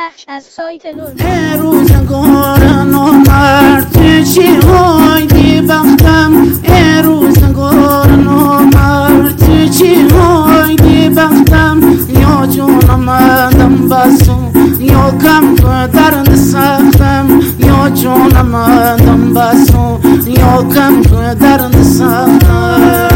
بخش از سایت لول. روزگارن آمد چی های دی بختم، روزگارن آمد چی های دی بختم، یا جونم دم بسو یا کم درد سختم، یا جونم دم بسو یا کم درد سختم.